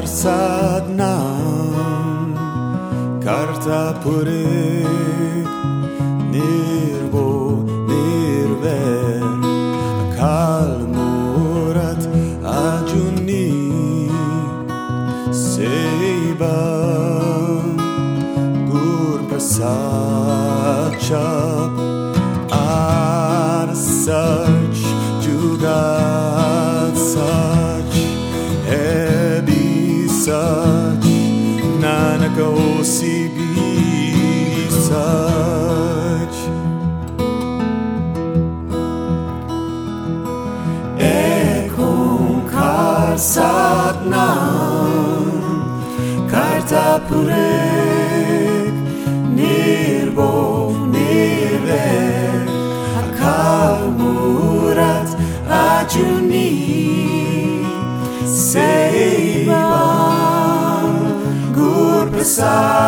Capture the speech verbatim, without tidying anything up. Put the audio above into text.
sadnam karta purik nirbo nirver akal murat ajuni seiba gur prasad chap ar such jugat such ebi such nanagosi be such ekon kar sadnam karta purek nirbo nirver akal murat ajuni seiba gur prasad